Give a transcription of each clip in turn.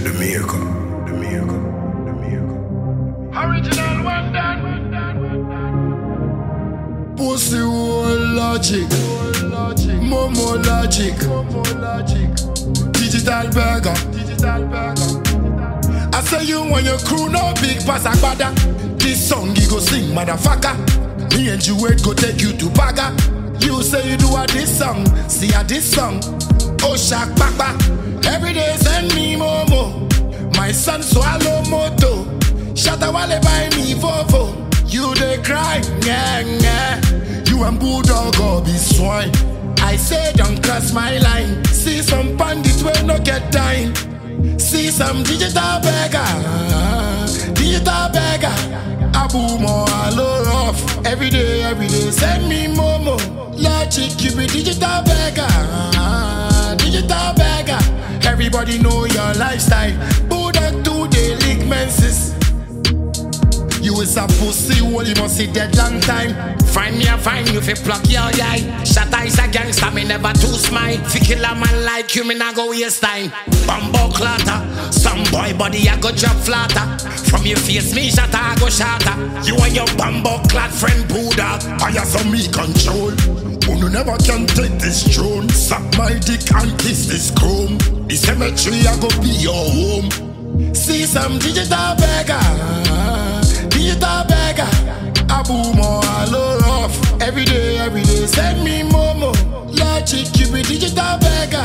Original one done. Pussy whole logic, Momo logic, digital burger. I say you want your crew no big pass agbada. This song you go sing, motherfucker. Me and you wait go take you to Baga. You say you do a this song, see a this song. Oh shak papa, every day send me Momo. My son swallow moto. Shatta wale buy me Volvo. You dey cry, yeah, yeah. You and Bulldog or be swine. I say don't cross my line. See some bandits will not get time. See some digital beggar. Abu Mo alo rough. Every day, send me Momo. Logic, you be digital beggar. Everybody know your lifestyle. Bulldog 2 day leak menses. You is a pussy, well you must see dead long time. Find me a fine, you fi pluck your eye. Shatta is a gangster, me never too smile. Fi kill a man like you, me nah go waste time. Bumbo clatter, some boy body I go drop flatter. From your face, me shatter, I go shatter. You and your bumbo clad friend Buddha. I have some me control. You never can take this throne. Suck my dick and kiss this chrome. The cemetery I go be your home. See some digital beggar. Abu Mo alo rough. Every day, send me Momo. Logic, you be digital beggar.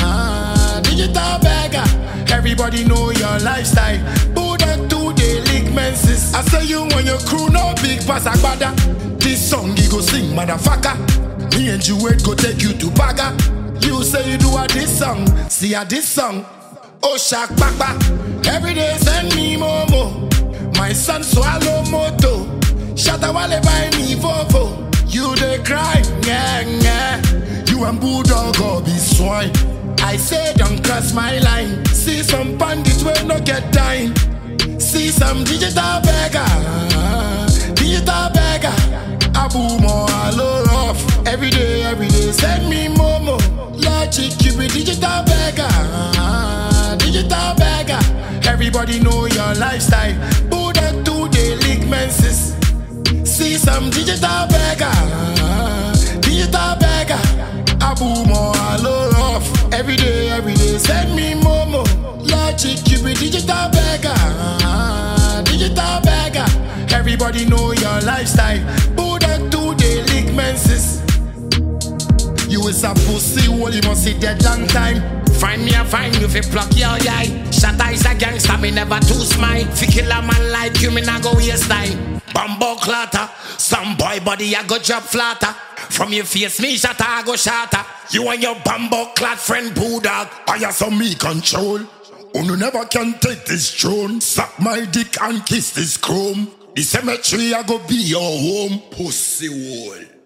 Everybody know your lifestyle. Bulldog 2 day leak menses. I say you want your crew no big pass agbada. This song you go sing, motherfucker. Me and you wait go take you to Baga. You say you do a this song, see a this song. Oh shak papa, every day send me Momo. My son swallow moto. Shatta wale buy me Volvo. You dey cry, yeah, yeah. You and Bulldog or be swine. I say don't cross my line. See some bandits will not get time. See some digital beggar. Abu Mo alo rough. Every day, send me Momo. Logic, you be digital beggar. Everybody know your lifestyle. Bulldog 2 day leak menses. See some digital beggar. Abu Mo alo rough. Every day, send me Momo. Logic, you be digital beggar. Everybody know your lifestyle. Bulldog 2 day leak menses. You is a pussy, well you must see dead long time. Find me a fine, you fi pluck your eye. Shatta is a gangster, me never too smile. Fi kill a man like you, me nah go waste time. Bumbo clatter, some boy body I go drop flatter. From your face, me shatter, I go shatter. You and your bumbo clad friend Bulldog. I have some me control. You never can take this throne. Suck my dick and kiss this chrome. The cemetery I go be your home. Pussy wall.